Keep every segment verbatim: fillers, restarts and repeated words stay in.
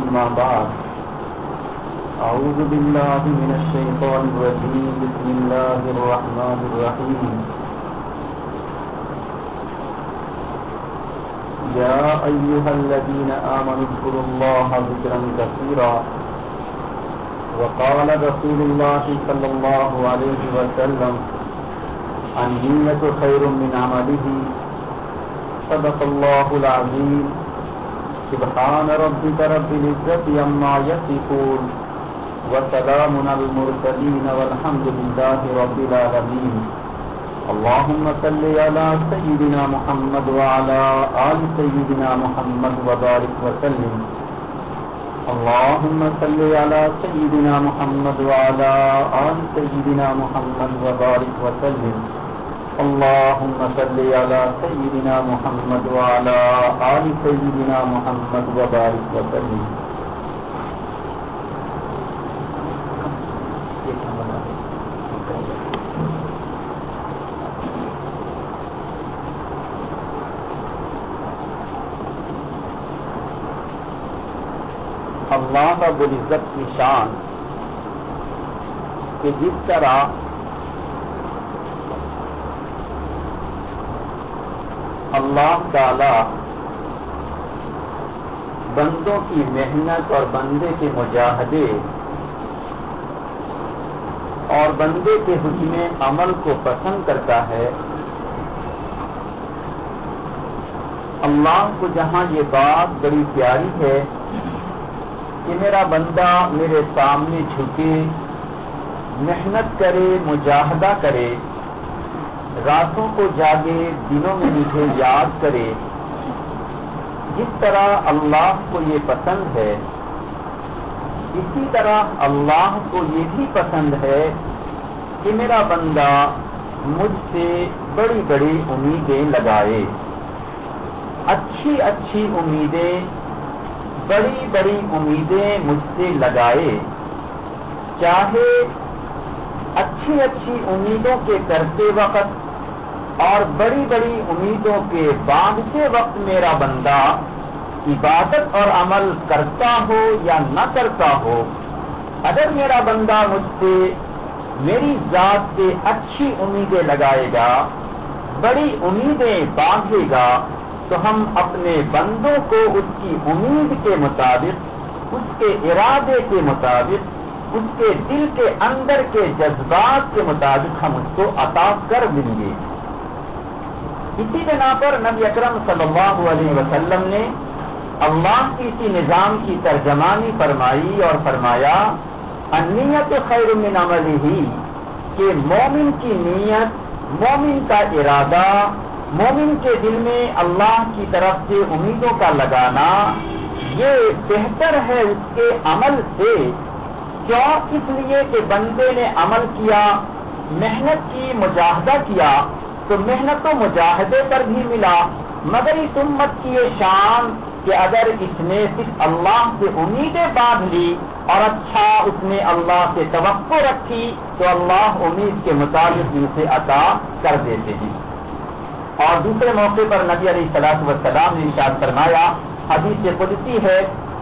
أما بعد أعوذ بالله من الشيطان الرجيم بسم الله الرحمن الرحيم يا أيها الذين آمنوا اذكروا الله ذكرا كثيرا وقال رسول الله صلى الله عليه وسلم النية خير من عمله صدق الله العظيم سبحان ربك رب العزة عما يصفون وسلام على المرسلين والحمد لله رب العالمين اللهم صل على سيدنا محمد وعلى آل سيدنا محمد وبارك وسلم اللهم صل على سيدنا محمد وعلى آل سيدنا محمد وبارك وسلم اللهم صل على سيدنا محمد وعلى آل سيدنا محمد وبارك وسلم اللہ رب العزت کی شان کہ جس طرح اللہ تعالی بندوں کی محنت اور بندے کے مجاہدے اور بندے کے حکم عمل کو پسند کرتا ہے، اللہ کو جہاں یہ بات بڑی پیاری ہے کہ میرا بندہ میرے سامنے جھکے، محنت کرے، مجاہدہ کرے، راتوں کو جاگے، دنوں میں مجھے یاد کرے، جس طرح اللہ کو یہ پسند ہے اسی طرح اللہ کو یہ بھی پسند ہے کہ میرا بندہ مجھ سے بڑی بڑی امیدیں لگائے، اچھی اچھی امیدیں، بڑی بڑی امیدیں مجھ سے لگائے، چاہے اچھی اچھی امیدوں کے کرتے وقت اور بڑی بڑی امیدوں کے باندھتے وقت میرا بندہ عبادت اور عمل کرتا ہو یا نہ کرتا ہو، اگر میرا بندہ مجھ سے میری ذات سے اچھی امیدیں لگائے گا، بڑی امیدیں باندھے گا، تو ہم اپنے بندوں کو اس کی امید کے مطابق، اس کے ارادے کے مطابق، اس کے دل کے اندر کے جذبات کے مطابق ہم اس کو عطا کر دیں گے۔ اسی بنا پر نبی اکرم صلی اللہ علیہ وسلم نے اللہ کی اسی نظام کی ترجمانی فرمائی اور فرمایا النیت خیر من عملہ، کہ مومن کی نیت، مومن کا ارادہ، مومن کے دل میں اللہ کی طرف سے امیدوں کا لگانا یہ بہتر ہے اس کے عمل سے۔ کیوں؟ اس لیے کہ بندے نے عمل کیا، محنت کی، مجاہدہ کیا، تو محنت و مجاہدے پر بھی ملا، مگر اس امت کی یہ شان کہ اگر اس نے صرف اللہ سے امیدیں باندھ لی اور اچھا اس نے اللہ سے توقع رکھی تو اللہ امید کے مطابق اسے عطا کر دیتے ہیں۔ اور دوسرے موقع پر نبی علیہ الصلوۃ والسلام نے ارشاد فرمایا، حدیث قدسی ہے،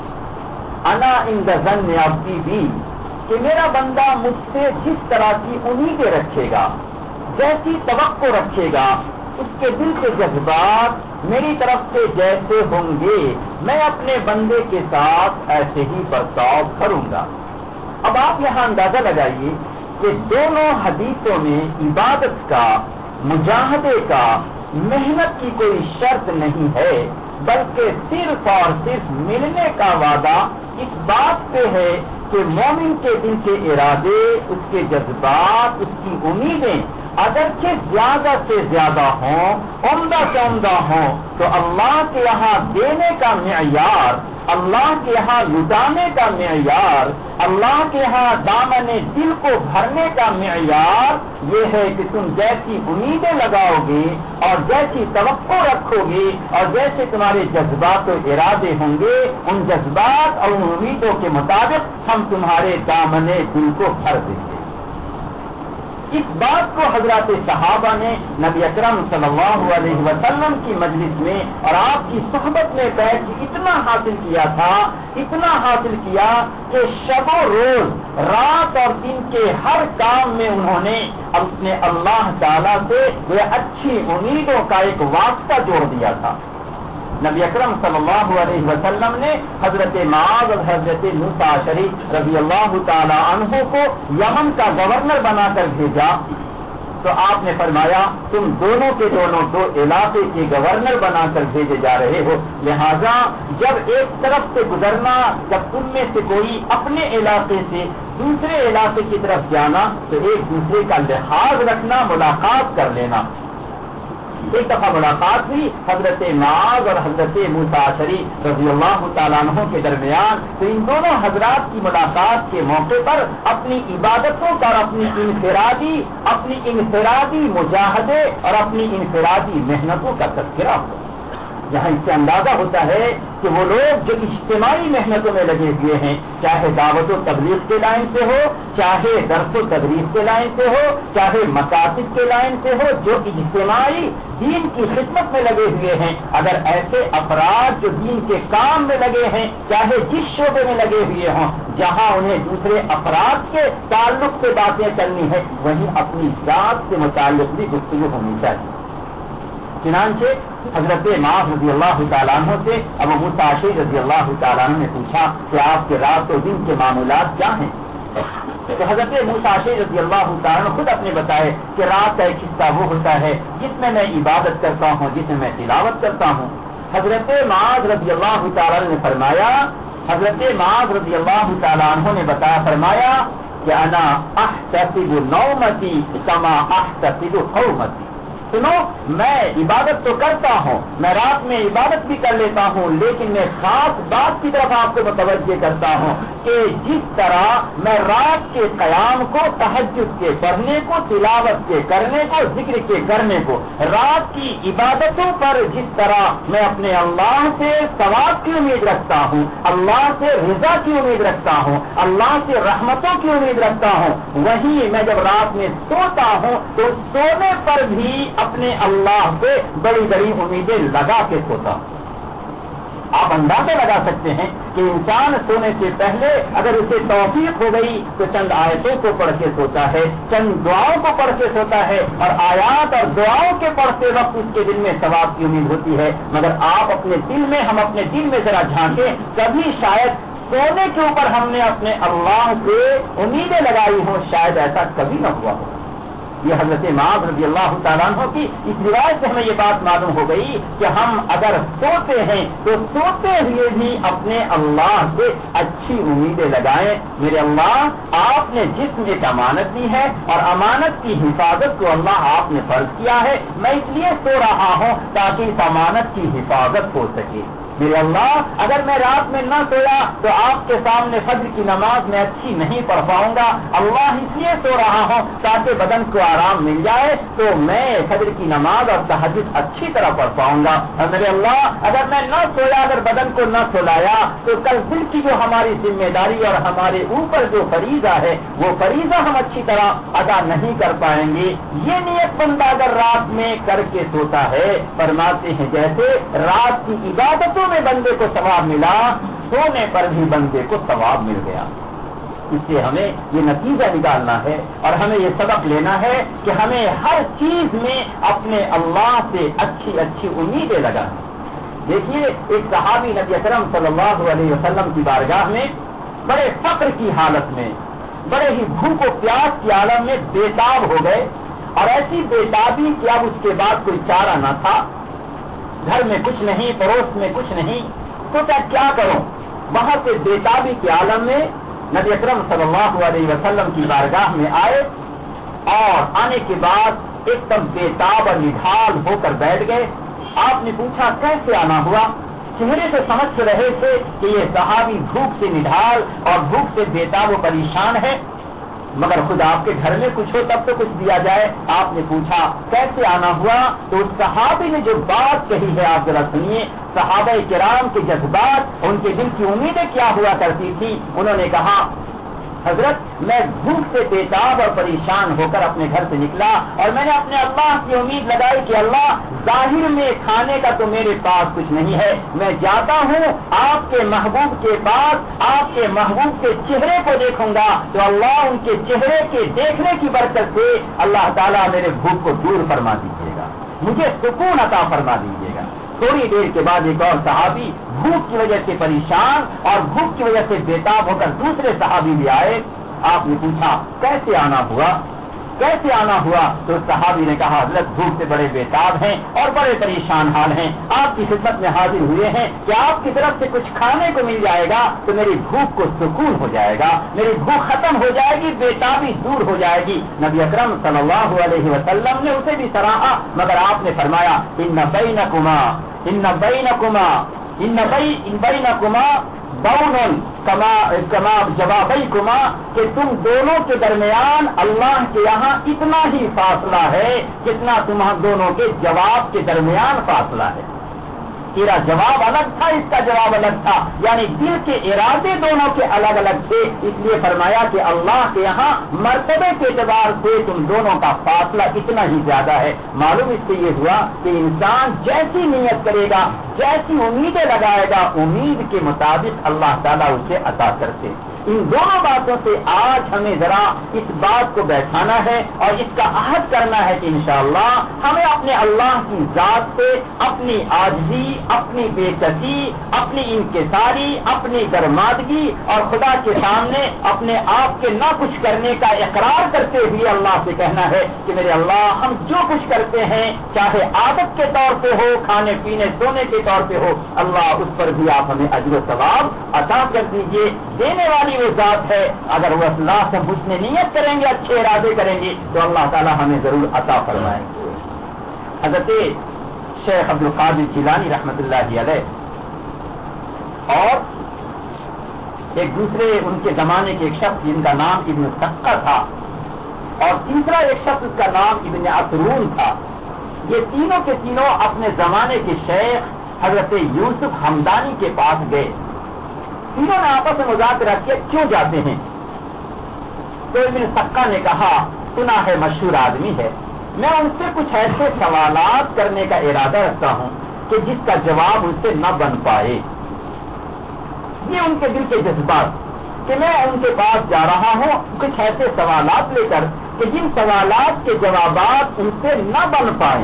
انا عند ظن عبدی بی، کہ میرا بندہ مجھ سے جس طرح کی امیدیں رکھے گا، جیسی توقع رکھے گا، اس کے دل کے جذبات میری طرف سے جیسے ہوں گے، میں اپنے بندے کے ساتھ ایسے ہی برتاؤ کروں گا۔ اب آپ یہاں اندازہ لگائیے کہ دونوں حدیثوں میں عبادت کا، مجاہدے کا، محنت کی کوئی شرط نہیں ہے، بلکہ صرف اور صرف ملنے کا وعدہ اس بات پہ ہے کہ مومن کے دل کے ارادے، اس کے جذبات، اس کی امیدیں اگرچہ زیادہ سے زیادہ ہوں، عمدہ سے عمدہ ہوں، تو اللہ کے یہاں دینے کا معیار، اللہ کے یہاں لٹانے کا معیار، اللہ کے یہاں دامن دل کو بھرنے کا معیار یہ ہے کہ تم جیسی امیدیں لگاؤ گے اور جیسی توقع رکھو گے اور جیسے تمہارے جذبات و ارادے ہوں گے، ان جذبات اور ان امیدوں کے مطابق ہم تمہارے دامن دل کو بھر دیں گے۔ اس بات کو حضرات صحابہ نے نبی اکرم صلی اللہ علیہ وسلم کی مجلس میں اور آپ کی صحبت میں بیٹھ کے اتنا حاصل کیا تھا اتنا حاصل کیا کہ شب و روز رات اور دن کے ہر کام میں انہوں نے اپنے اللہ تعالیٰ سے وہ اچھی امیدوں کا ایک واسطہ جوڑ دیا تھا. نبی اکرم صلی اللہ علیہ وسلم نے حضرت معاذ اور حضرت موسیٰ اشعری رضی اللہ تعالی عنہ کو یمن کا گورنر بنا کر بھیجا تو آپ نے فرمایا تم دونوں کے دونوں دو علاقے کے گورنر بنا کر بھیجے جا رہے ہو، لہذا جب ایک طرف سے گزرنا، جب ان میں سے کوئی اپنے علاقے سے دوسرے علاقے کی طرف جانا تو ایک دوسرے کا لحاظ رکھنا، ملاقات کر لینا. ایک دفعہ ملاقات ہوئی حضرت معاذ اور حضرت موسیٰ اشعری رضی اللہ تعالیٰ عنہ کے درمیان، تو ان دونوں حضرات کی ملاقات کے موقع پر اپنی عبادتوں کا اور اپنی انفرادی اپنی انفرادی مجاہدے اور اپنی انفرادی محنتوں کا تذکرہ ہوا. یہاں اس سے اندازہ ہوتا ہے کہ وہ لوگ جو اجتماعی محنتوں میں لگے ہوئے ہیں، چاہے دعوت و تبلیغ کے لائن سے ہو، چاہے درس و تدریس کے لائن سے ہو، چاہے مقاصد کے لائن سے ہو، جو اجتماعی دین کی خدمت میں لگے ہوئے ہیں، اگر ایسے افراد جو دین کے کام میں لگے ہیں، چاہے جس شعبے میں لگے ہوئے ہوں، جہاں انہیں دوسرے افراد کے تعلق سے باتیں کرنی ہے، وہیں اپنی ذات سے متعلق بھی گفتگو ہونی چاہیے. چنانچہ حضرت معاذ رضی اللہ تعالیٰ عنہ سے ابو موسیٰ اشعری رضی اللہ تعالیٰ عنہ نے پوچھا کہ آپ کے رات و دن کے معمولات کیا ہیں؟ تو حضرت موسیٰ اشعری رضی اللہ تعالیٰ عنہ خود اپنے بتائے کہ رات کا ایک حصہ وہ ہوتا ہے جس میں میں عبادت کرتا ہوں، جس میں میں تلاوت کرتا ہوں. حضرت معاذ رضی اللہ تعالیٰ عنہ نے فرمایا حضرت معاذ رضی اللہ تعالیٰ عنہ نے بتایا فرمایا کہ انا احتسب نومتی کما احتسب قومتی. سنو، میں عبادت تو کرتا ہوں، میں رات میں عبادت بھی کر لیتا ہوں، لیکن میں خاص بات کی طرف آپ کو متوجہ کرتا ہوں کہ جس طرح میں رات کے قیام کو، تہجد کے پڑھنے کو، تلاوت کے کرنے کو، ذکر کے کرنے کو، رات کی عبادتوں پر جس طرح میں اپنے اللہ سے ثواب کی امید رکھتا ہوں، اللہ سے رضا کی امید رکھتا ہوں، اللہ سے رحمتوں کی امید رکھتا ہوں، وہیں میں جب رات میں سوتا ہوں تو سونے پر بھی اپنے اللہ سے بڑی بڑی امیدیں لگا کے سوتا ہوں. آپ اندازہ لگا سکتے ہیں کہ انسان سونے سے پہلے اگر اسے توفیق ہو گئی تو چند آیتوں کو پڑھ کے سوتا ہے، چند دعاؤں کو پڑھ کے سوتا ہے، اور آیات اور دعاؤں کے پڑھتے وقت اس کے دل میں ثواب کی امید ہوتی ہے. مگر آپ اپنے دل میں ہم اپنے دل میں ذرا جھانکیں، کبھی شاید سونے کے اوپر ہم نے اپنے اللہ سے امیدیں لگائی ہوں، شاید ایسا کبھی نہ ہوا ہو. یہ حضرت معاذ رضی اللہ تعالیٰ عنہ کی اس روایت سے ہمیں یہ بات معلوم ہو گئی کہ ہم اگر سوتے ہیں تو سوتے ہوئے بھی اپنے اللہ سے اچھی امیدیں لگائیں. میرے اللہ، آپ نے جسم ایک امانت دی ہے اور امانت کی حفاظت کو اللہ آپ نے فرض کیا ہے، میں اس لیے سو رہا ہوں تاکہ اس امانت کی حفاظت ہو سکے. میرے اللہ، اگر میں رات میں نہ سویا تو آپ کے سامنے فجر کی نماز میں اچھی نہیں پڑھ پاؤں گا. اللہ، اس لیے سو رہا ہوں تاکہ بدن کو آرام مل جائے تو میں فجر کی نماز اور تہجد اچھی طرح پڑھ پاؤں گا. اور میرے اللہ، اگر میں نہ سویا، اگر بدن کو نہ سلایا تو کل دل کی جو ہماری ذمہ داری اور ہمارے اوپر جو فریضہ ہے وہ فریضہ ہم اچھی طرح ادا نہیں کر پائیں گے. یہ نیت بندہ اگر رات میں کر کے سوتا ہے، فرماتے ہیں جیسے رات کی عبادتوں میں بندے کو ثواب ملا، سونے پر بھی بندے کو ثواب مل گیا. اس سے ہمیں یہ نتیجہ نکالنا ہے اور ہمیں یہ سبق لینا ہے کہ ہمیں ہر چیز میں اپنے اللہ سے اچھی اچھی امیدیں لگانی. دیکھیے، ایک صحابی نبی اکرم صلی اللہ علیہ وسلم کی بارگاہ میں بڑے فقر کی حالت میں، بڑے ہی بھوک و پیاس کی عالم میں بےتاب ہو گئے، اور ایسی بےتابی کہ اب اس کے بعد کوئی چارہ نہ تھا. گھر میں کچھ نہیں، پڑوس میں کچھ نہیں، سوچا کیا کروں. وہاں سے بےتابی کے عالم میں نبی اکرم صلی اللہ علیہ وسلم کی بارگاہ میں آئے، اور آنے کے بعد ایک دم بےتاب اور نڈھال ہو کر بیٹھ گئے. آپ نے پوچھا کیسے آنا ہوا؟ چہرے سے سمجھ رہے تھے کہ یہ صحابی بھوک سے نڈھال اور بھوک سے بےتاب و پریشان ہے، مگر خود آپ کے گھر میں کچھ ہو تب تو کچھ دیا جائے. آپ نے پوچھا کیسے آنا ہوا؟ تو اس صحابی نے جو بات کہی ہے آپ ذرا سنیے. صحابہ کرام کے جذبات، ان کے دل کی امیدیں کیا ہوا کرتی تھی. انہوں نے کہا حضرت میں بھوک سے بےتاب اور پریشان ہو کر اپنے گھر سے نکلا اور میں نے اپنے اللہ کی امید لگائی کہ اللہ ظاہر میں کھانے کا تو میرے پاس کچھ نہیں ہے، میں جاتا ہوں آپ کے محبوب کے پاس، آپ کے محبوب کے چہرے کو دیکھوں گا تو اللہ ان کے چہرے کے دیکھنے کی برکت سے اللہ تعالیٰ میرے بھوک کو دور فرما دیجیے گا، مجھے سکون عطا فرما دیجیے گا۔ تھوڑی دیر کے بعد ایک اور صحابی بھوک کی وجہ سے پریشان اور بھوک کی وجہ سے بےتاب ہو کر دوسرے صحابی بھی آئے۔ آپ نے پوچھا کیسے آنا ہوا کیسے آنا ہوا تو صحابی نے کہا حضرت بھوک سے بڑے بےتاب ہیں اور بڑے پریشان حال ہیں، آپ کی خدمت میں حاضر ہوئے ہیں کہ آپ کی طرف سے کچھ کھانے کو مل جائے گا تو میری بھوک کو سکون ہو جائے گا، میری بھوک ختم ہو جائے گی، بےتابی دور ہو جائے گی۔ نبی اکرم صلی اللہ علیہ وسلم نے اسے بھی سراہا، مگر آپ نے فرمایا ان بینکما ان بینکما ان بینکما بون کما کما جوابیکما کہ تم دونوں کے درمیان اللہ کے یہاں اتنا ہی فاصلہ ہے جتنا تم دونوں کے جواب کے درمیان فاصلہ ہے۔ تیرا جواب الگ تھا، اس کا جواب الگ تھا، یعنی دل کے ارادے دونوں کے الگ الگ تھے، اس لیے فرمایا کہ اللہ کے یہاں مرتبے کے اعتبار سے تم دونوں کا فاصلہ اتنا ہی زیادہ ہے۔ معلوم اس سے یہ ہوا کہ انسان جیسی نیت کرے گا، جیسی امیدیں لگائے گا، امید کے مطابق اللہ تعالیٰ اسے عطا کرتے۔ ان دونوں باتوں سے آج ہمیں ذرا اس بات کو بیٹھانا ہے اور اس کا عہد کرنا ہے کہ انشاءاللہ ہمیں اپنے اللہ کی ذات سے اپنی عاجزی، اپنی بے کسی، اپنی انکساری، اپنی درمادگی اور خدا کے سامنے اپنے آپ کے نہ کچھ کرنے کا اقرار کرتے ہوئے اللہ سے کہنا ہے کہ میرے اللہ ہم جو کچھ کرتے ہیں چاہے عادت کے طور پہ ہو، کھانے پینے سونے کے طور پہ ہو، اللہ اس پر بھی آپ ہمیں اجر و ثواب عطا کر دیجیے۔ دینے والی وہ ذات ہے، اگر وہ اللہ سے حسن نیت کریں گے، اچھے ارادے کریں گے تو اللہ تعالی ہمیں ضرور عطا فرمائیں گے۔ حضرت شیخ عبد القادر جیلانی رحمۃ اللہ علیہ اور ایک دوسرے ان کے زمانے کے ایک شخص جن کا نام ابن سقہ تھا اور تیسرا ایک شخص اس کا نام ابن عطرون تھا، یہ تینوں کے تینوں اپنے زمانے کے شیخ حضرت یوسف ہمدانی کے پاس گئے۔ تینوں نے آپس میں مذاکرہ کیا کیوں جاتے ہیں؟ تو ابن سقہ نے کہا سنا ہے مشہور آدمی ہے، میں ان سے کچھ ایسے سوالات کرنے کا ارادہ رکھتا ہوں کہ جس کا جواب ان سے نہ بن پائے۔ یہ ان کے دل کے جذبات کہ میں ان کے پاس جا رہا ہوں کچھ ایسے سوالات لے کر کہ جن سوالات کے جوابات ان سے نہ بن پائیں۔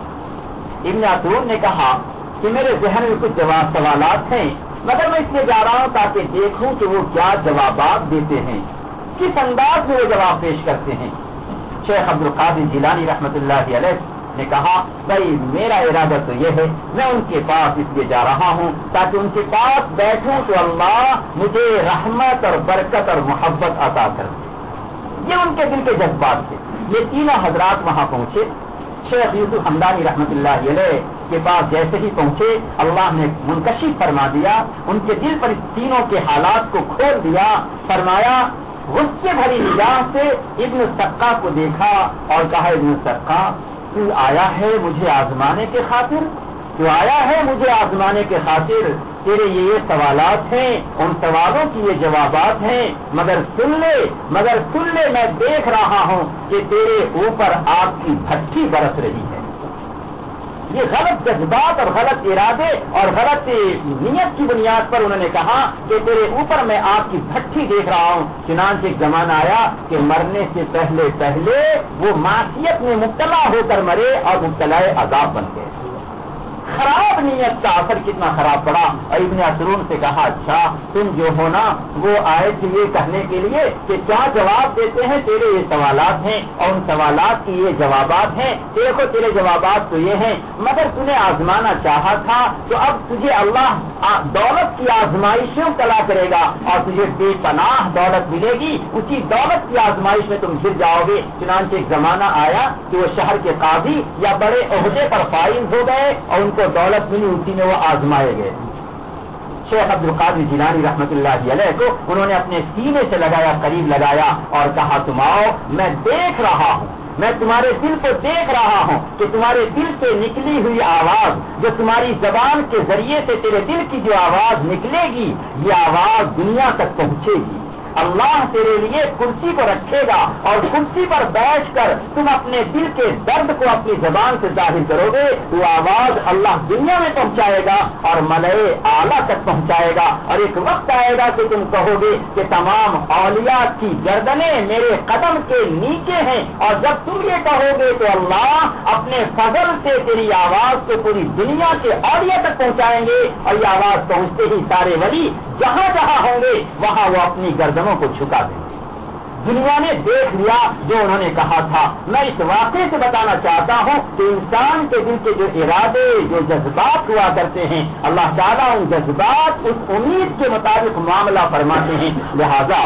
ابن عطرون نے کہا کہ میرے ذہن میں کچھ جواب سوالات ہیں، مگر میں اس لیے جا رہا ہوں تاکہ دیکھوں کہ وہ کیا جوابات دیتے ہیں، کس انداز میں وہ جواب پیش کرتے ہیں۔ شیخ عبد القادر جیلانی رحمۃ اللہ علیہ نے کہا بھائی میرا ارادہ تو یہ ہے، میں ان کے پاس اس لیے جا رہا ہوں تاکہ ان کے پاس بیٹھوں تو اللہ مجھے رحمت اور برکت اور محبت عطا کر دے۔ یہ ان کے دل کے جذبات تھے۔ یہ تینوں حضرات وہاں پہنچے، شیخ یوسف ہمدانی رحمۃ اللہ علیہ کے پاس جیسے ہی پہنچے اللہ نے منکشف فرما دیا، ان کے دل پر تینوں کے حالات کو کھول دیا، فرمایا غصے بھری نگاہ سے ابن سقہ کو دیکھا اور کہا ابن سقہ تو آیا ہے مجھے آزمانے کے خاطر، تو آیا ہے مجھے آزمانے کے خاطر، تیرے یہ یہ سوالات ہیں، ان سوالوں کی یہ جوابات ہیں، مگر سن لے مگر سن لے میں دیکھ رہا ہوں کہ تیرے اوپر آگ کی بھٹی برس رہی ہے۔ یہ غلط جذبات اور غلط ارادے اور غلط نیت کی بنیاد پر انہوں نے کہا کہ تیرے اوپر میں آگ کی بھٹی دیکھ رہا ہوں۔ چنانچہ ایک زمانہ آیا کہ مرنے سے پہلے پہلے وہ معصیت میں مبتلا ہو کر مرے اور مبتلا عذاب بن گئے۔ خراب نیت کا اثر کتنا خراب پڑا۔ اور ابن عطرون سے کہا اچھا تم جو ہو نا وہ آئے تھے یہ کہنے کے لیے کہ کیا جواب دیتے ہیں، تیرے یہ سوالات ہیں اور ان سوالات کی یہ جوابات ہیں، دیکھو تیرے جوابات تو یہ ہیں، مگر تمہیں آزمانا چاہا تھا تو اب تجھے اللہ دولت کی آزمائشوں تلا کرے گا اور تجھے بے پناہ دولت ملے گی، اسی دولت کی آزمائش میں تم گر جاؤ گے۔ چنانچہ ایک زمانہ آیا کہ وہ شہر کے قاضی یا بڑے عہدے پر فائز ہو گئے اور ان کو دولت ملی، اسی میں وہ آزمائے گئے۔ شیخ عبد القادر جیلانی رحمۃ اللہ علیہ کو انہوں نے اپنے سینے سے لگایا، قریب لگایا اور کہا تم آؤ، میں دیکھ رہا ہوں، میں تمہارے دل کو دیکھ رہا ہوں کہ تمہارے دل سے نکلی ہوئی آواز جو تمہاری زبان کے ذریعے سے تیرے دل کی جو آواز نکلے گی یہ آواز دنیا تک پہنچے گی، اللہ تیرے لیے کرسی کو رکھے گا اور کرسی پر بیٹھ کر تم اپنے دل کے درد کو اپنی زبان سے ظاہر کرو گے، وہ آواز اللہ دنیا میں پہنچائے گا اور ملائے اعلیٰ تک پہنچائے گا، اور ایک وقت آئے گا کہ تم کہو گے کہ تمام اولیاء کی گردنیں میرے قدم کے نیچے ہیں، اور جب تم یہ کہو گے تو اللہ اپنے فضل سے تیری آواز کو پوری دنیا کے اولیاء تک پہنچائیں گے، اور یہ آواز پہنچتے ہی سارے ولی جہاں جہاں ہوں گے وہاں وہ اپنی گردنوں کو جھکا دیں گے۔ دنیا نے دیکھ لیا جو انہوں نے کہا تھا۔ میں اس واقعے سے بتانا چاہتا ہوں کہ انسان کے دل کے جو ارادے، جو جذبات ہوا کرتے ہیں، اللہ تعالیٰ ان جذبات اس امید کے مطابق معاملہ فرماتے ہیں۔ لہذا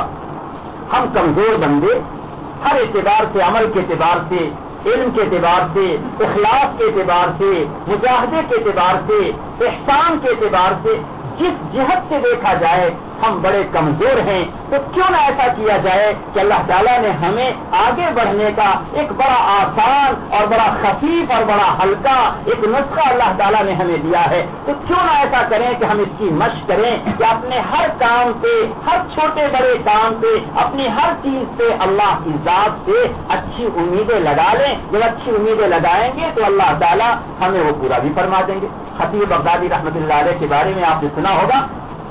ہم کمزور بندے ہر اعتبار سے، عمل کے اعتبار سے، علم کے اعتبار سے، اخلاق کے اعتبار سے، مجاہدے کے اعتبار سے، احسان کے اعتبار سے، جس جہت سے دیکھا جائے ہم بڑے کمزور ہیں، تو کیوں نہ ایسا کیا جائے کہ اللہ تعالیٰ نے ہمیں آگے بڑھنے کا ایک بڑا آسان اور بڑا خفیف اور بڑا ہلکا ایک نسخہ اللہ تعالیٰ نے ہمیں دیا ہے، تو کیوں نہ ایسا کریں کہ ہم اس کی مشق کریں کہ اپنے ہر کام پہ، ہر چھوٹے بڑے کام پہ، اپنی ہر چیز پہ اللہ کی ذات سے اچھی امیدیں لگا لیں۔ جب اچھی امیدیں لگائیں گے تو اللہ تعالیٰ ہمیں وہ پورا بھی فرما دیں گے۔ خطیب بغدادی رحمۃ اللہ علیہ کے بارے میں آپ نے سنا ہوگا،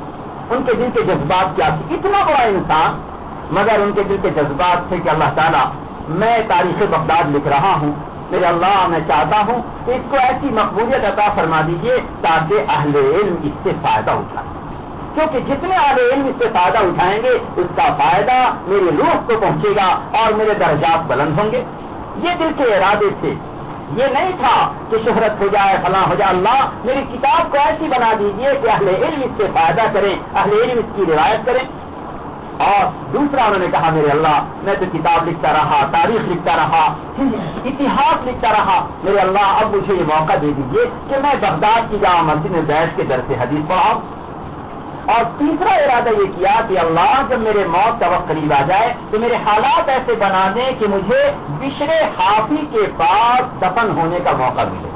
ان کے دل کے جذبات کیا تھے، اتنا بڑا انسان مگر ان کے دل کے جذبات تھے کہ اللہ تعالیٰ میں تاریخ بغداد لکھ رہا ہوں، میرے اللہ میں چاہتا ہوں کہ اس کو ایسی مقبولیت عطا فرما دیجیے تاکہ اہل علم اس سے فائدہ اٹھائیں، کیونکہ جتنے اہل علم اس سے فائدہ اٹھائیں گے اس کا فائدہ میری روح کو پہنچے گا اور میرے درجات بلند ہوں گے۔ یہ دل کے ارادے تھے، یہ نہیں تھا کہ شہرت ہو جائے، فلاں ہو جائے، اللہ میری کتاب کو ایسی بنا دیجئے کہ اہل علم اس سے فائدہ کریں، اہل علم اس کی روایت کریں۔ اور دوسرا انہوں نے کہا میرے اللہ میں تو کتاب لکھتا رہا، تاریخ لکھتا رہا، اتہاس لکھتا رہا، میرے اللہ اب مجھے یہ موقع دے دیجئے کہ میں بغداد کی جامع مسجد میں بیٹھ کے درس حدیث پڑھاؤں۔ اور تیسرا ارادہ یہ کیا کہ اللہ جب میرے موت کا وقت قریب آ جائے تو میرے حالات ایسے بنا دیں کہ مجھے بشر حافی کے پاس دفن ہونے کا موقع ملے۔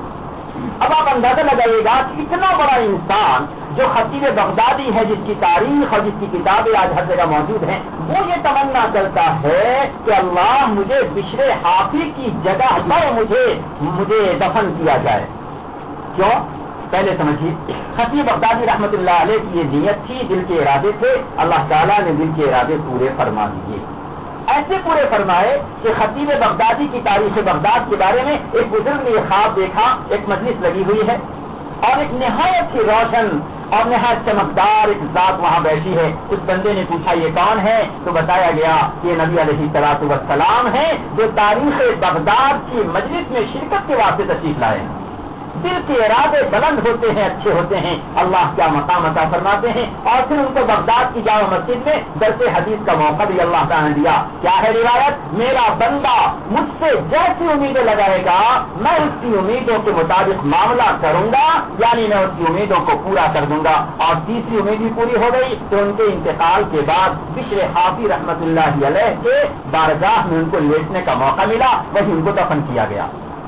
اب آپ اندازہ لگائیے گا کہ اتنا بڑا انسان جو خطیب بغدادی ہے، جس کی تاریخ اور جس کی کتابیں آج ہر جگہ موجود ہیں، وہ یہ تمنا کرتا ہے کہ اللہ مجھے بشر حافی کی جگہ پر مجھے مجھے دفن کیا جائے۔ کیوں؟ پہلے سمجھیے، خطیب بغدادی رحمت اللہ علیہ کی یہ نیت تھی، دل کے ارادے تھے، اللہ تعالیٰ نے دل کے ارادے پورے فرما دیے، ایسے پورے فرمائے کہ خطیب بغدادی کی تاریخ بغداد کے بارے میں ایک بزرگ نے یہ خواب دیکھا، ایک مجلس لگی ہوئی ہے اور ایک نہایت ہی روشن اور نہایت چمکدار ایک ذات وہاں بیٹھی ہے۔ اس بندے نے پوچھا یہ کون ہے؟ تو بتایا گیا کہ یہ نبی علیہ الصلوۃ والسلام ہے جو تاریخ بغداد کی مجلس میں شرکت کے واسطے تشریف لائے ہیں۔ دل کے ارادے بلند ہوتے ہیں، اچھے ہوتے ہیں، اللہ کیا مقام عطا فرماتے ہیں۔ اور پھر ان کو بغداد کی جامع مسجد میں درس حدیث کا موقع بھی اللہ تعالیٰ نے دیا۔ کیا ہے روایت؟ میرا بندہ مجھ سے جیسی امیدیں لگائے گا میں اس کی امیدوں کے مطابق معاملہ کروں گا، یعنی میں اس کی امیدوں کو پورا کر دوں گا۔ اور تیسری امید بھی پوری ہو گئی تو ان کے انتقال کے بعد بشر حافی رحمت اللہ علیہ کے بارگاہ میں ان کو لیٹنے کا موقع ملا، وہیں ان کو دفن کیا گیا۔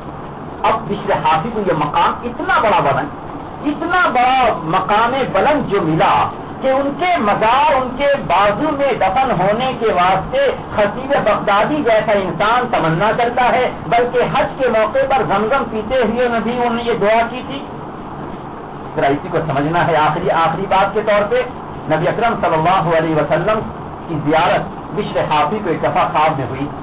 اب بشر حافی کو یہ مقام اتنا بڑا بلند، اتنا بڑا مقام بلند جو ملا کہ ان کے مزار ان کے بازو میں دفن ہونے کے واسطے خطیب بغدادی جیسا انسان تمنا کرتا ہے، بلکہ حج کے موقع پر زمزم پیتے ہوئے نبی انہوں نے یہ دعا کی تھی۔ ذرا اسی کو سمجھنا ہے۔ آخری آخری بات کے طور پہ نبی اکرم صلی اللہ علیہ وسلم کی زیارت بشر حافی کو ایک دفعہ خواب میں ہوئی۔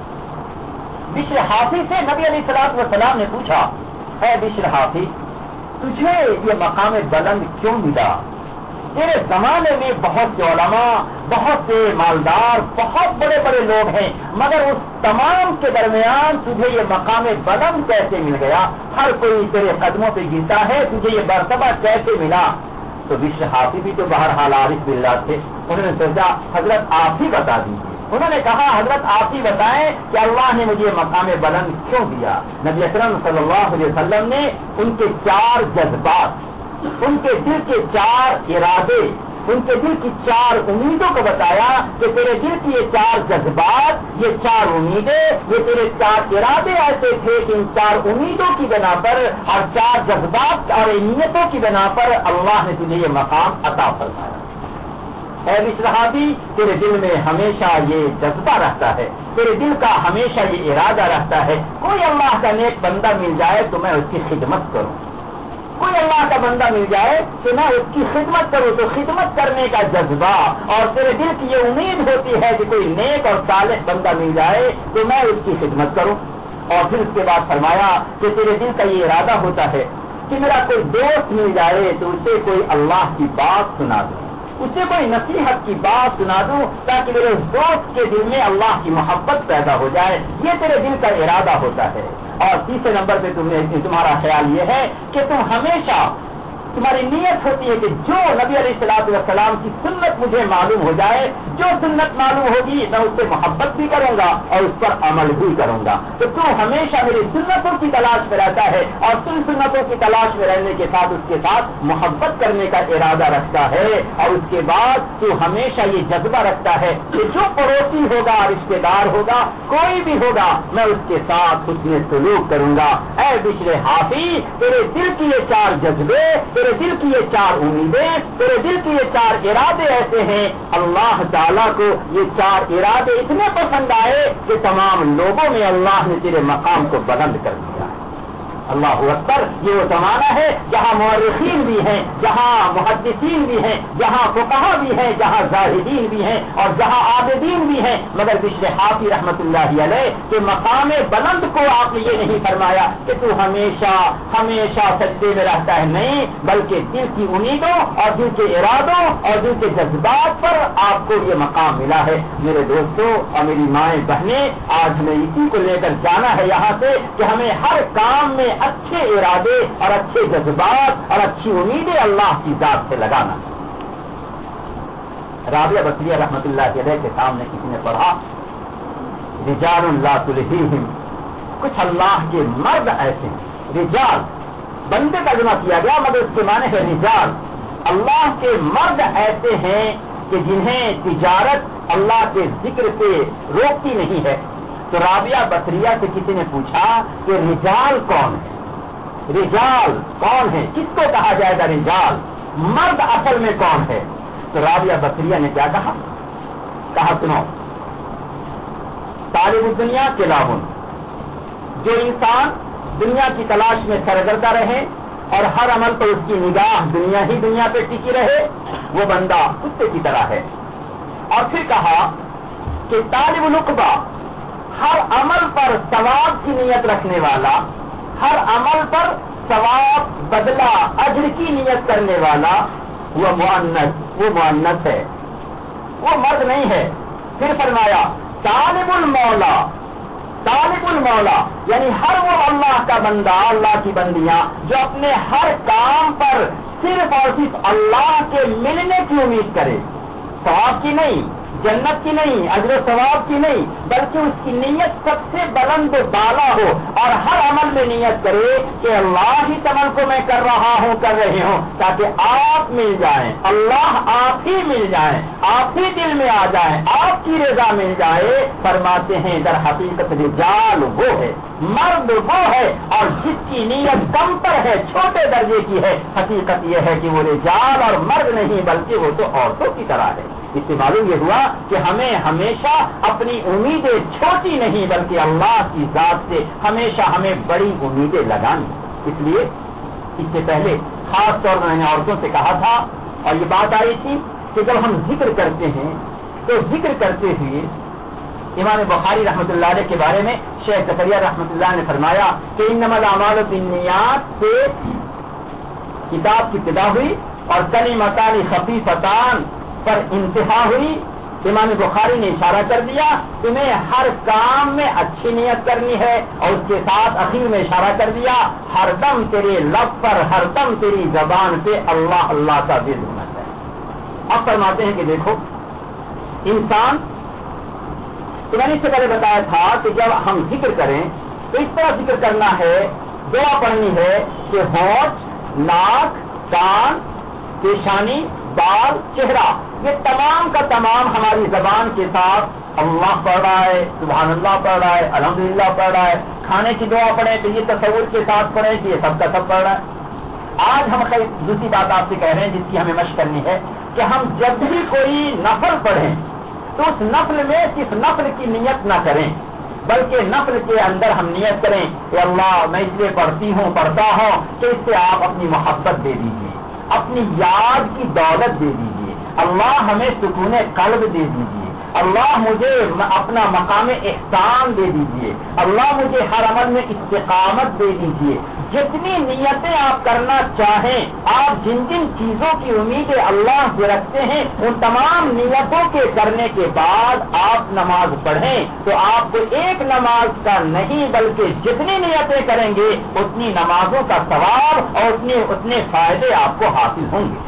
بشر حافی سے نبی علیہ الصلوۃ والسلام نے پوچھا، اے بشر حافی تجھے یہ مقام بلند کیوں ملا؟ تیرے زمانے میں بہت سے علماء، بہت سے مالدار، بہت بڑے بڑے لوگ ہیں، مگر اس تمام کے درمیان تجھے یہ مقام بلند کیسے مل گیا؟ ہر کوئی تیرے قدموں پہ گرتا ہے، تجھے یہ مرتبہ کیسے ملا؟ تو بشر حافی بھی تو بہرحال عارف باللہ تھے، انہوں نے سوچا حضرت آپ ہی بتا دیجیے۔ انہوں نے کہا حضرت آپ ہی بتائیں کہ اللہ نے مجھے مقام بلند کیوں دیا؟ نبی اکرم صلی اللہ علیہ وسلم نے ان کے چار جذبات، ان کے دل کے چار ارادے، ان کے دل کی چار امیدوں کو بتایا کہ تیرے دل کی یہ چار جذبات، یہ چار امیدیں، یہ تیرے چار ارادے ایسے تھے کہ ان چار امیدوں کی بنا پر اور چار جذبات اور نیتوں کی بنا پر اللہ نے تجھے یہ مقام عطا فرمایا۔ اے صحابی تیرے دل میں ہمیشہ یہ جذبہ رہتا ہے، تیرے دل کا ہمیشہ یہ ارادہ رہتا ہے کوئی اللہ کا نیک بندہ مل جائے تو میں اس کی خدمت کروں، کوئی اللہ کا بندہ مل جائے تو میں اس کی خدمت کروں، تو خدمت کرنے کا جذبہ اور تیرے دل کی یہ امید ہوتی ہے کہ کوئی نیک اور صالح بندہ مل جائے تو میں اس کی خدمت کروں۔ اور پھر اس کے بعد فرمایا کہ تیرے دل کا یہ ارادہ ہوتا ہے کہ میرا کوئی دوست مل جائے تو اسے کوئی اللہ کی بات سنا دوں، اسے کوئی نصیحت کی بات سنا دوں تاکہ میرے اس دوست کے دل میں اللہ کی محبت پیدا ہو جائے، یہ تیرے دل کا ارادہ ہوتا ہے۔ اور تیسرے نمبر پہ تم نے تمہارا خیال یہ ہے کہ تم ہمیشہ تمہاری نیت ہوتی ہے کہ جو نبی علیہ الصلوۃ والسلام کی سنت مجھے معلوم ہو جائے، جو سنت معلوم ہوگی میں اس سے محبت بھی کروں گا اور اس پر عمل بھی کروں گا، تو تو ہمیشہ میری سنتوں کی تلاش میں رہتا ہے اور تم سنتوں کی تلاش میں رہنے کے ساتھ اس کے ساتھ محبت کرنے کا ارادہ رکھتا ہے، اور اس کے بعد تو ہمیشہ یہ جذبہ رکھتا ہے کہ جو پڑوسی ہوگا، رشتے دار ہوگا، کوئی بھی ہوگا، میں اس کے ساتھ حسن سلوک کروں گا۔ اے بشر حافی تیرے دل کی یہ چار جذبے، تیرے دل کی یہ چار امیدیں، تیرے دل کی یہ چار ارادے ایسے ہیں، اللہ تعالیٰ کو یہ چار ارادے اتنے پسند آئے کہ تمام لوگوں میں اللہ نے تیرے مقام کو بلند کر دیا۔ اللہ اکبر، یہ وہ زمانہ ہے جہاں مورخین بھی ہیں، جہاں محدثین بھی ہیں، جہاں فقہا بھی ہیں، جہاں زاہدین بھی ہیں اور جہاں عابدین بھی ہیں، مگر بشر حافی رحمت اللہ علیہ کے مقام بلند کو آپ نے یہ نہیں فرمایا کہ تو ہمیشہ ہمیشہ سجدے میں رہتا ہے، نہیں، بلکہ دل کی امیدوں اور دل کے ارادوں اور دل کے جذبات پر آپ کو یہ مقام ملا ہے۔ میرے دوستوں اور میری مائیں بہنیں، آج ہمیں اسی کو لے کر جانا ہے یہاں سے کہ ہمیں ہر کام میں اچھے ارادے اور اچھے جذبات اور اچھی امیدیں اللہ کی ذات سے لگانا۔ رابعہ بصریہ رحمت اللہ علیہ کے سامنے کسی نے پڑھا، رجال لا تلہیہم، کچھ اللہ کے مرد ایسے ہیں، رجال بندے کا جمع کیا گیا مگر اس کے معنی ہے رجال، اللہ کے مرد ایسے ہیں کہ جنہیں تجارت اللہ کے ذکر سے روکتی نہیں ہے۔ تو رابعہ بصریہ سے کسی نے پوچھا کہ رجال کون ہے، رجال کون ہے، کس کو کہا جائے گا رجال، مرد اصل میں کون ہے؟ تو رابعہ بصریہ نے کیا کہا؟ کہا سنو، طالب الدنیا کلابن، جو انسان دنیا کی تلاش میں سرگردہ رہے اور ہر عمل پر اس کی نگاہ دنیا ہی دنیا پہ ٹکی رہے، وہ بندہ کتے کی طرح ہے۔ اور پھر کہا کہ طالب العقبہ، ہر عمل پر ثواب کی نیت رکھنے والا، ہر عمل پر ثواب بدلہ اجر کی نیت کرنے والا، وہ مؤنث وہ مؤنث ہے، وہ مرد نہیں ہے۔ پھر فرمایا طالب المولا، طالب المولا یعنی ہر وہ اللہ کا بندہ، اللہ کی بندیاں جو اپنے ہر کام پر صرف اور صرف اللہ کے ملنے کی امید کرے، ثواب کی نہیں، جنت کی نہیں، اجر و ثواب کی نہیں، بلکہ اس کی نیت سب سے بلند و بالا ہو اور ہر عمل میں نیت کرے کہ اللہ ہی عمل کو میں کر رہا ہوں کر رہے ہوں تاکہ آپ مل جائیں، اللہ آپ ہی مل جائیں، آپ ہی دل میں آ جائیں، آپ کی رضا مل جائے۔ فرماتے ہیں در حقیقت رجال وہ ہے، مرد وہ ہے، اور جس کی نیت کم پر ہے، چھوٹے درجے کی ہے، حقیقت یہ ہے کہ وہ رجال اور مرد نہیں بلکہ وہ تو عورتوں کی طرح ہے۔ اس سے معلوم یہ ہوا کہ ہمیں ہمیشہ اپنی امیدیں چھوٹی نہیں بلکہ اللہ کی ذات سے ہمیشہ ہمیں بڑی امیدیں لگانی۔ اس لیے اس سے پہلے خاص طور پر میں نے عورتوں سے کہا تھا اور یہ بات آئی تھی کہ جب ہم ذکر کرتے ہیں تو ذکر کرتے ہوئے امام بخاری رحمۃ اللہ علیہ کے بارے میں شیخ زکریا رحمۃ اللہ نے فرمایا کہ انما الاعمال بالنیات سے کتاب کی ابتدا ہوئی اور کلمتان خفیفتان پر انتہا ہوئی۔ امام بخاری نے اشارہ کر دیا تمہیں ہر کام میں اچھی نیت کرنی ہے، اور اس کے ساتھ اخیر میں اشارہ کر دیا ہر دم تیرے لب پر، ہر دم تیری زبان پہ اللہ اللہ کا ذکر ہونا چاہیے۔ اب فرماتے ہیں کہ دیکھو انسان، تو میں نے اس سے پہلے بتایا تھا کہ جب ہم ذکر کریں تو اس طرح ذکر کرنا ہے، دعا پڑھنی ہے کہ ہونٹ، ناک، کان، پیشانی، بال، چہرہ، یہ تمام کا تمام ہماری زبان کے ساتھ اللہ پڑھ رہا ہے، سبحان اللہ پڑھ رہا ہے، الحمدللہ پڑھ رہا ہے۔ کھانے کی دعا پڑھیں تو یہ تصور کے ساتھ پڑھیں کہ یہ سب کا سب پڑھ رہا ہے۔ آج ہم دوسری بات آپ سے کہہ رہے ہیں جس کی ہمیں مشق کرنی ہے کہ ہم جب بھی کوئی نفل پڑھیں تو اس نفل میں صرف نفل کی نیت نہ کریں، بلکہ نفل کے اندر ہم نیت کریں کہ اللہ میں اس لیے پڑھتی ہوں پڑھتا ہوں کہ اس سے آپ اپنی محبت دے دیجیے، اپنی یاد کی دولت دے دیجیے، اللہ ہمیں سکون قلب دے دیجیے، اللہ مجھے اپنا مقام احسان دے دیجیے، اللہ مجھے ہر عمل میں استقامت دے دیجیے۔ جتنی نیتیں آپ کرنا چاہیں، آپ جن جن چیزوں کی امیدیں اللہ سے رکھتے ہیں، ان تمام نیتوں کے کرنے کے بعد آپ نماز پڑھیں تو آپ کو ایک نماز کا نہیں بلکہ جتنی نیتیں کریں گے اتنی نمازوں کا ثواب اور اتنے اتنے فائدے آپ کو حاصل ہوں گے۔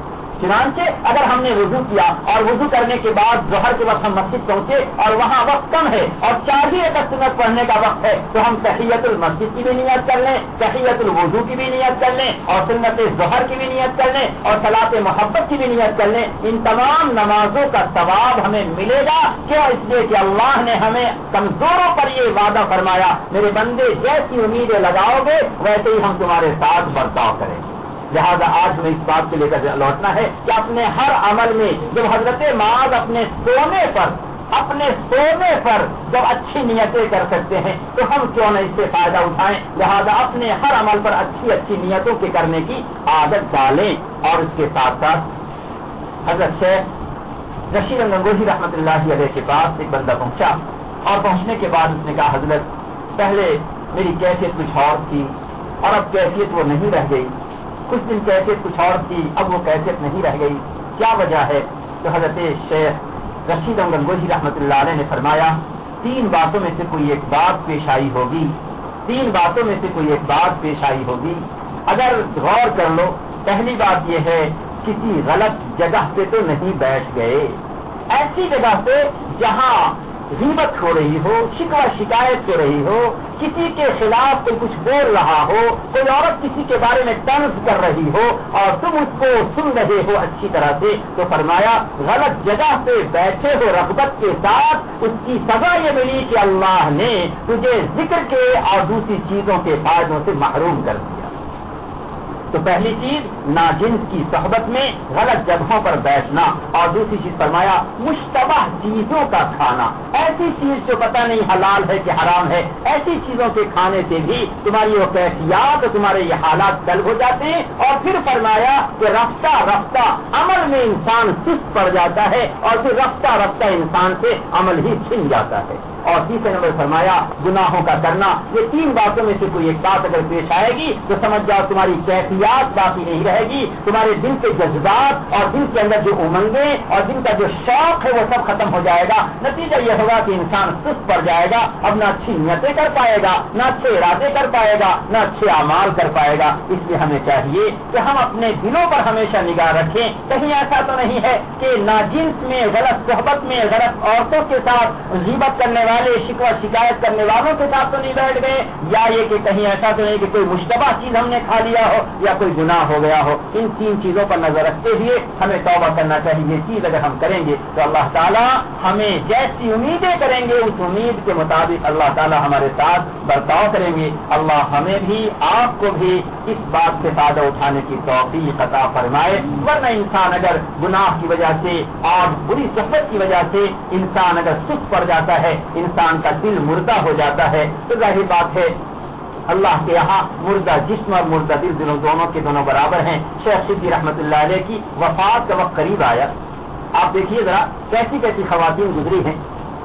چنانچہ اگر ہم نے وضو کیا اور وضو کرنے کے بعد ظہر کے وقت ہم مسجد پہنچے اور وہاں وقت کم ہے اور چار ہی رکعت سنت پڑھنے کا وقت ہے تو ہم تحیت المسجد کی بھی نیت کر لیں، تحیت الوضو کی بھی نیت کر لیں اور سنت ظہر کی بھی نیت کر لیں اور صلاۃ محبت کی بھی نیت کر لیں۔ ان تمام نمازوں کا ثواب ہمیں ملے گا، کیوں؟ اس لیے کہ اللہ نے ہمیں کمزوروں پر یہ وعدہ فرمایا، میرے بندے جیسی امیدیں لگاؤ گے ویسے ہی ہم تمہارے ساتھ برتاؤ کریں گے۔ لہٰذا آج میں اس بات کو لے کر لوٹنا ہے کہ اپنے ہر عمل میں جب حضرت معاذ اپنے سونے پر اپنے سونے پر جب اچھی نیتیں کر سکتے ہیں تو ہم کیوں نہ اس سے فائدہ اٹھائیں۔ لہٰذا اپنے ہر عمل پر اچھی اچھی نیتوں کے کرنے کی عادت ڈالیں۔ اور اس کے ساتھ ساتھ حضرت شیخ رشید گنگوہی رحمۃ اللہ علیہ کے پاس ایک بندہ پہنچا اور پہنچنے کے بعد اس نے کہا حضرت پہلے میری کیفیت کچھ اور تھی اور اب کیفیت وہ نہیں رہ گئی، کچھ دن کیفیت کچھ اور تھی اب وہ کیفیت نہیں رہ گئی، کیا وجہ ہے؟ تو حضرت شیخ رشید گنگوہی رحمۃ اللہ علیہ نے فرمایا تین باتوں میں سے کوئی ایک بات پیش آئی ہوگی، تین باتوں میں سے کوئی ایک بات پیش آئی ہوگی، اگر غور کر لو۔ پہلی بات یہ ہے کسی غلط جگہ پہ تو نہیں بیٹھ گئے، ایسی جگہ پہ جہاں غیبت ہو رہی ہو، شکوہ شکایت ہو رہی ہو، کسی کے خلاف کوئی کچھ بول رہا ہو، کوئی عورت کسی کے بارے میں طنز کر رہی ہو اور تم اس کو سن رہے ہو اچھی طرح سے، تو فرمایا غلط جگہ پہ بیٹھے ہو رغبت کے ساتھ، اس کی سزا یہ ملی کہ اللہ نے تجھے ذکر کے اور دوسری چیزوں کے فائدوں سے محروم کر دیا۔ تو پہلی چیز ناجنس کی صحبت میں غلط جگہوں پر بیٹھنا، اور دوسری چیز فرمایا مشتبہ چیزوں کا کھانا، ایسی چیز جو پتہ نہیں حلال ہے کہ حرام ہے، ایسی چیزوں کے کھانے سے بھی تمہاری وہ کیفیات اور تمہارے یہ حالات طلب ہو جاتے ہیں۔ اور پھر فرمایا کہ رفتہ رفتہ عمل میں انسان سست پڑ جاتا ہے اور پھر رفتہ رفتہ انسان سے عمل ہی چھن جاتا ہے۔ اور تیسرے نمبر فرمایا گناہوں کا کرنا۔ یہ تین باتوں میں سے کوئی ایک بات اگر پیش آئے گی تو سمجھ جاؤ تمہاری کیفیات باقی نہیں رہے گی، تمہارے دل کے جذبات اور دل کے اندر جو امنگیں اور دل کا جو شوق ہے وہ سب ختم ہو جائے گا۔ نتیجہ یہ ہوگا کہ انسان سست پڑ جائے گا، اب نہ اچھی نیتیں کر پائے گا، نہ اچھے ارادے کر پائے گا، نہ اچھے اعمال کر پائے گا۔ اس لیے ہمیں چاہیے کہ ہم اپنے دلوں پر ہمیشہ نگاہ رکھیں، کہیں ایسا تو نہیں ہے کہ ناجنس میں، غلط صحبت میں، غلط عورتوں کے ساتھ غیبت کرنے والے، شکوہ شکایت کرنے والوں کے ساتھ تو نہیں بیٹھ گئے، یا یہ کہ کہیں ایسا تو نہیں کہ کوئی مشتبہ چیز ہم نے کھا لیا ہو یا کوئی گناہ ہو گیا ہو۔ ان تین چیزوں پر نظر رکھتے ہوئے ہمیں توبہ کرنا چاہیے۔ یہ چیز اگر ہم کریں گے تو اللہ تعالیٰ ہمیں جیسی امیدیں کریں گے اس امید کے مطابق اللہ تعالیٰ ہمارے ساتھ برتاؤ کریں گے۔ اللہ ہمیں بھی آپ کو بھی اس بات سے فائدہ اٹھانے کی توفیق عطا فرمائے۔ ورنہ انسان اگر گناہ کی وجہ سے اور بری صحبت کی وجہ سے انسان اگر سست پڑ جاتا ہے، انسان کا دل مردہ ہو جاتا ہے، تو ظاہر بات ہے اللہ کے یہاں مردہ جسم اور مردہ دل دونوں دونوں کے دونوں برابر ہیں۔ شیخ شبلی رحمۃ اللہ علیہ کی وفات کا وقت قریب آیا، آپ دیکھیے ذرا کیسی کیسی خواتین گزری ہیں۔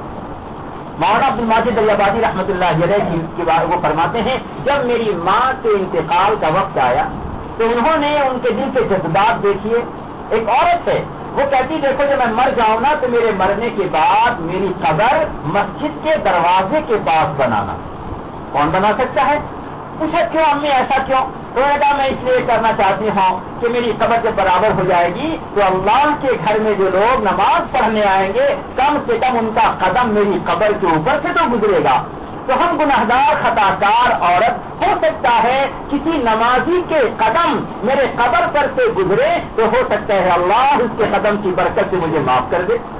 مولانا عبد الماجد الیابادی رحمۃ اللہ علیہ کی وہ فرماتے ہیں جب میری ماں کے انتقال کا وقت آیا تو انہوں نے ان کے دل کے جذبات دیکھیے۔ ایک عورت ہے، وہ کہتی دیکھو جب میں مر جاؤں نا تو میرے مرنے کے بعد میری قبر مسجد کے دروازے کے پاس بنانا۔ کون بنا سکتا ہے؟ پوچھا کیوں امی ایسا کیوں؟ تو کہا میں اس لیے کرنا چاہتی ہوں کہ میری قبر جب برابر ہو جائے گی تو اللہ کے گھر میں جو لوگ نماز پڑھنے آئیں گے کم سے کم ان کا قدم میری قبر کے اوپر سے تو گزرے گا۔ تو ہم گناہگار خطاکار عورت ہو سکتا ہے کسی نمازی کے قدم میرے قبر پر سے گزرے تو ہو سکتا ہے اللہ اس کے قدم کی برکت سے مجھے معاف کر دے۔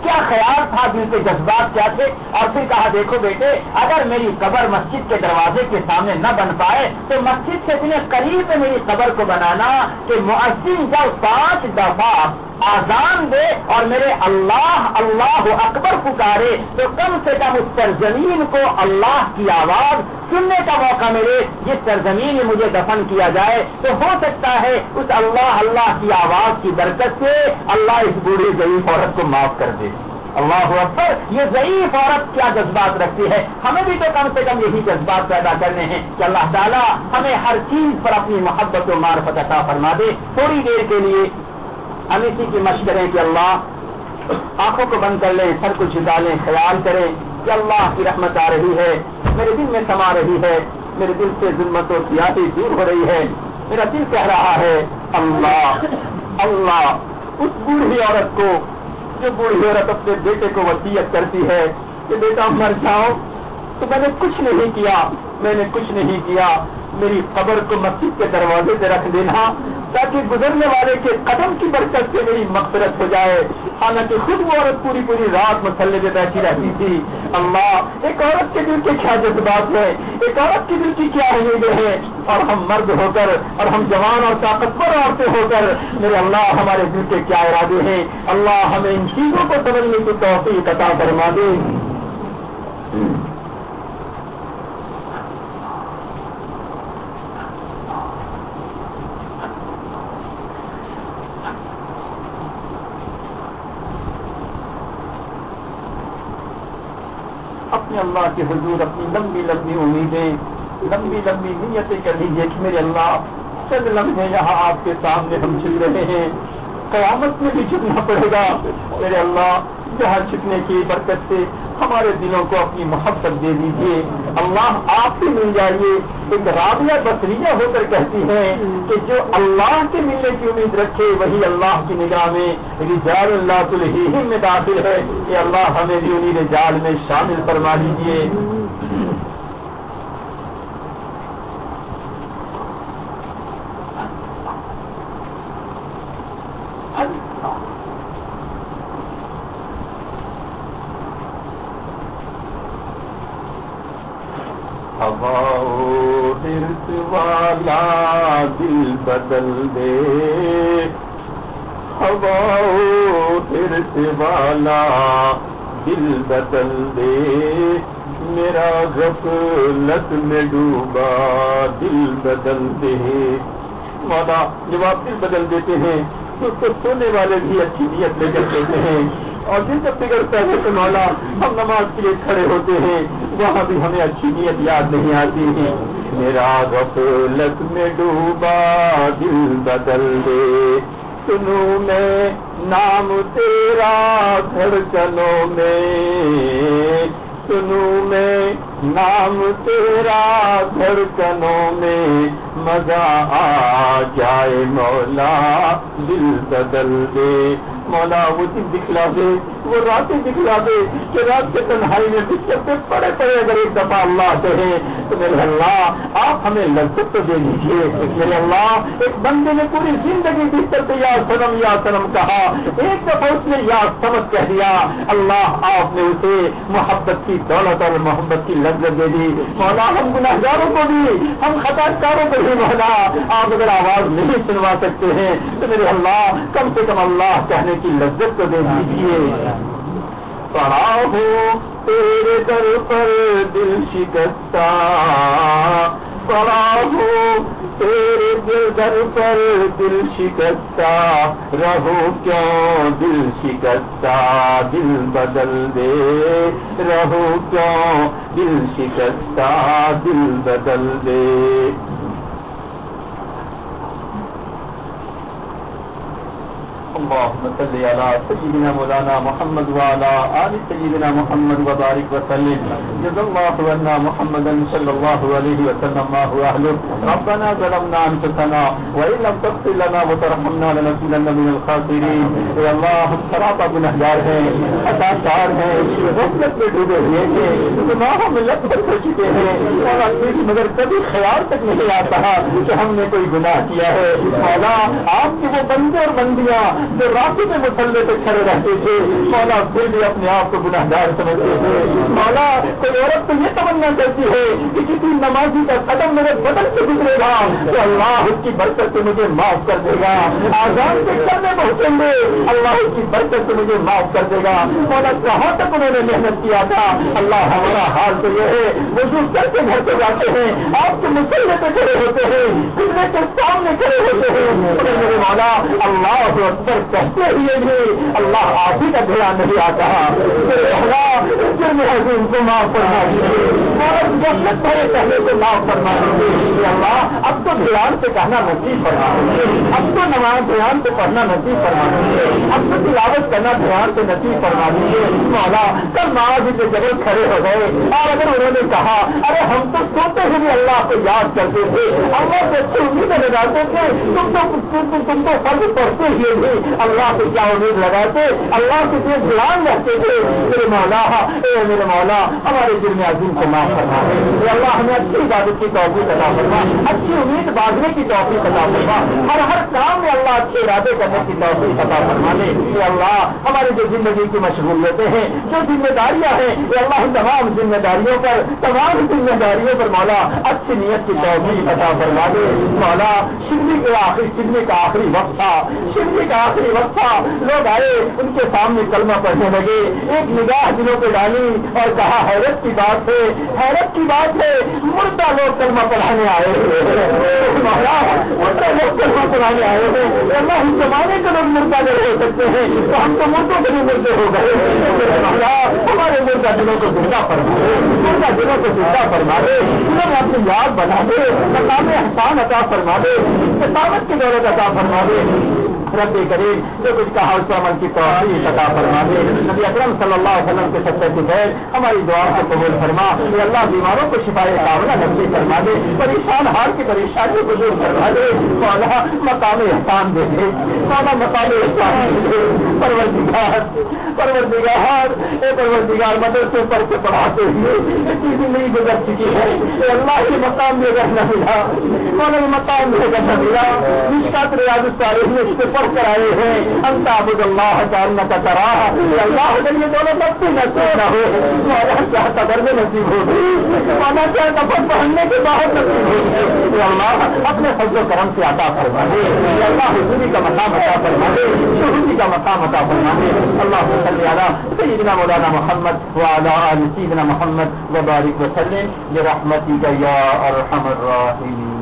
کیا خیال تھا، دل کے جذبات کیا تھے. اور پھر کہا دیکھو بیٹے اگر میری قبر مسجد کے دروازے کے سامنے نہ بن پائے تو مسجد سے اتنے قریب میں میری قبر کو بنانا کہ مؤذن جب پانچ دفعہ آزان دے اور میرے اللہ اللہ اکبر پکارے تو کم سے کم اس سرزمین کو اللہ کی آواز سننے کا موقع ملے. جس سرزمین میں مجھے دفن کیا جائے تو ہو سکتا ہے اس اللہ اللہ کی آواز کی برکت سے اللہ اس بوڑھی ضعیف عورت کو معاف کر دے. اللہ اکبر. یہ ضعیف عورت کیا جذبات رکھتی ہے، ہمیں بھی تو کم سے کم یہی جذبات پیدا کرنے ہیں کہ اللہ تعالیٰ ہمیں ہر چیز پر اپنی محبت و معرفت عطا فرما دے. تھوڑی دیر کے لیے ہم اسی کی مشق کریں کہ اللہ آنکھوں کو بند کر لیں، سر کو جھکا لیں، خیال کریں کہ اللہ کی رحمت آ رہی ہے، میرے دل میں سما رہی ہے، میرے دل سے ظلمت و سیاسی دور ہو رہی ہے. میرا دل کہہ رہا ہے اللہ اللہ. اس بوڑھی عورت کو جو بوڑھی عورت اپنے بیٹے کو وصیت کرتی ہے کہ بیٹا مر جاؤ تو میں نے کچھ نہیں کیا، میں نے کچھ نہیں کیا، میری قبر کو مسجد کے دروازے سے رکھ دینا تاکہ گزرنے والے کے قدم کی برکت سے میری مغفرت ہو جائے. حالانکہ خود وہ عورت پوری پوری رات مسلے پہ بیٹھی رہتی تھی. اللہ ایک عورت کے دل کے کیا جذبات ہیں، ایک عورت کے دل کی کیا امیدیں ہیں، اور ہم مرد ہو کر اور ہم جوان اور طاقتور عورتیں ہو کر میرے اللہ ہمارے دل کے کیا ارادے ہیں. اللہ ہمیں ان چیزوں کو سمجھنے کی توفیق عطا فرما دے. اپنے اللہ کے حضور اپنی لمبی لمبی امیدیں، لمبی لمبی نیتیں کر لیجیے کہ میرے اللہ چند لمحے یہاں آپ کے سامنے ہم چھپ رہے ہیں، قیامت میں بھی چھپنا پڑے گا. میرے اللہ جہاں چھپنے کی برکت سے ہمارے دلوں کو اپنی محبت دے دیجیے. اللہ آپ سے مل جائیے. ایک رابعہ بصریہ ہو کر کہتی ہیں کہ جو اللہ کے ملنے کی امید رکھے وہی اللہ کی نگاہ میں رجال اللہ تلہیہم میں داخل ہے. کہ اللہ ہمیں بھی انہی رجال میں شامل فرما لیجیے. حرص والا دل بدل دے، ہوا حرص والا دل بدل دے، میرا غفلت میں ڈوبا دل بدل دے. مولا جب آپ دل بدل دیتے ہیں تو اس کو سونے والے بھی اچھی نیت لے کر دیتے ہیں، اور جن جب بگڑتا ہے تو مولا ہم نماز کے لیے کھڑے ہوتے ہیں وہاں بھی ہمیں اچھی نیت یاد نہیں آتی ہے. میرا غفلت میں ڈوبا دل بدل دے، سنوں میں نام تیرا دھڑکنوں میں، سنوں میں نام تیرا دھڑکنوں میں، مزہ آ جائے مولا دل بدل دے. مولا وہ دن دکھلا دے، وہ راتیں دکھلا دے کہ رات کے تنہائی میں بستر پہ پڑے پڑے اگر ایک دفعہ اللہ کہیں تو میرے اللہ آپ ہمیں لذت تو دے دیجیے. میرے اللہ ایک بندے نے پوری زندگی بستر پہ یا سنم یا سنم کہا، ایک دفعہ اس نے یا سمجھ کہہ دیا، اللہ آپ نے اسے محبت کی دولت اور محبت کی لذت دے دی. مولا ہم گناہگاروں کو بھی، ہم خطا کاروں کو بھی مولا آپ اگر آواز نہیں سنوا سکتے ہیں تو میرے اللہ کم سے کم اللہ کہنے کی لذت تو دے دیجیے. پڑا ہوں تیرے در پر دل شکستہ، پڑا ہوں تیرے در پر دل شکستہ، رہو کیوں دل شکستہ دل بدل دے، رہو کیوں دل شکستہ دل بدل دے. اللهم صل على سيدنا مولانا محمد وعلى آل سيدنا محمد وبارك وسلم. جزا الله عنا محمدا صلى الله عليه وسلم ما هو أهله. ربنا ظلمنا أنفسنا وإن لم تغفر لنا وترحمنا لنكونن من الخاسرين. اے اللہ ہم سراپا گنہگار ہیں، خطا کار ہیں، غفلت میں ڈوبے ہوئے ہیں، گناہوں میں لت پت ہو چکے ہیں، اور مگر کبھی خیال تک نہیں آتا کہ ہم نے کوئی گناہ کیا ہے. مولا آپ کے وہ بندے اور بندیاں جو راستوں میں مسلح پہ کھڑے رہتے تھے مولا پھر بھی اپنے آپ کو گناہگار سمجھتے تھے. مولا کوئی عورت تو یہ تمنا کرتی ہے کہ کسی نمازی کا قدم میرے بدن سے گزرے گا تو اللہ اس کی برکت سے مجھے معاف کر دے گا. آزان سے کرنے پہنچیں گے اللہ اس کی برکت سے مجھے معاف کر دے گا. مولا کہاں تک انہوں نے محنت کیا تھا. اللہ ہمارا حال تو یہ ہے وضو کر کے گھر پہ جاتے ہیں آپ کے مسلح پہ کھڑے ہوتے ہیں قبلے کے سامنے کھڑے ہوتے ہیں میرے مولا اللہ اکبر کہتے ہوئے بھی اللہ آپ ہی کا دھیان نہیں آتا. میرے اللہ جرم عظیم کو معاف فرما دیجیے اور جنت بھرے پہلے کو معاف فرما دیجیے. اللہ اب تو دھیان سے کہنا نصیب فرما دیجیے. اب تو نماز دھیان سے پڑھنا نصیب فرما دیجیے. اب تو تلاوت کرنا دھیان سے نصیب فرما دیجیے. مولا کل نماز کے جگہ کھڑے ہو گئے اور اگر انہوں نے کہا ارے ہم تو سوتے ہوئے اللہ کو یاد کرتے تھے اللہ سے اچھی امیدیں لگاتے تھے تم تو تم تو فرض پڑھتے ہوئے بھی اللہ سے کیا امید لگاتے اللہ سے کیا دھیان رکھتے تھے. میرے مولا اے میرے مولا ہمارے دل میں عظیم کو معاف فرما دے. اللہ ہمیں اچھی عبادت کی توفیق عطا فرما اچھی امید باندھنے کی توفیق عطا فرما ہر ہر کام میں اللہ اچھے ارادے کرنے کی توفیق عطا فرما دے. اے اللہ ہماری جو زندگی کی مشغولیتیں ہیں جو ذمہ داریاں ہیں اے اللہ تمام ذمہ داریوں پر تمام ذمہ داریوں پر مولا اچھی نیت کی توفیق عطا فرما دے. مولا شبلی کے آخری شبلی کا آخری وقت تھا شبلی کا آخری وقت تھا لوگ آئے ان کے سامنے کلمہ پڑھنے لگے ایک نگاہ دلوں پہ ڈالی اور کہا حیرت کی بات ہے حیرت کی بات ہے مردہ لوگ کلمہ پڑھانے آئے مولا مردہ لوگ کلمہ پڑھانے آئے ہیں. اللہ اس زمانے کے لوگ مردہ نہیں ہو سکتے ہیں تو ہم تو مردوں کے بھی مردے ہو گئے. مولا ہمارے مردہ دلوں کو زندہ فرما دے مردہ دلوں کو زندہ فرما دے انہیں اپنی یاد بنا دے مقام احسان عطا فرما دے استقامت کی دولت عطا فرما دے. رب کریم جو کچھ کہا اس عمل کی توفیق عطا فرما دے. نبی اکرم صلی اللہ علیہ وسلم کے سچے کے بغیر ہماری دعا کو قبول فرما. یہ اللہ بیماروں کو شفائے کاملہ نصیب فرما دے پریشان حال کی پریشانی کو دور فرما دے. مولا مقام احسان دے دے مولا مقام احسان دے دے. پروردگار پروردگار اے پروردگار مدرسے پڑھ کے پڑھاتے ہوئے اتنی زندگی گزر چکی ہے کہ اللہ کے مقام میں اگر نہ ملا مولا مقام میں اگر نہ ملا مشکات ریاض الصالحین اس سے پڑھ کر آئے ہیں انت عبد اللہ کانک تراہ اللہ اگر یہ دونوں سب سے نصیب نہ ہو مولا کیا قدر میں نصیب ہو مولا کیا نفر پڑھنے کے باہر نصیب ہو اللہ اپنے فضل و کرم سے عطا فرما دے. اللہ حضوری کا مقام عطا فرما دے شہودی کا مقام عطا فرما دے. اللہ صلی علی سیدنا مولانا محمد وعلی آل سیدنا محمد وبارک وسلم برحمتک یا ارحم الراحمین.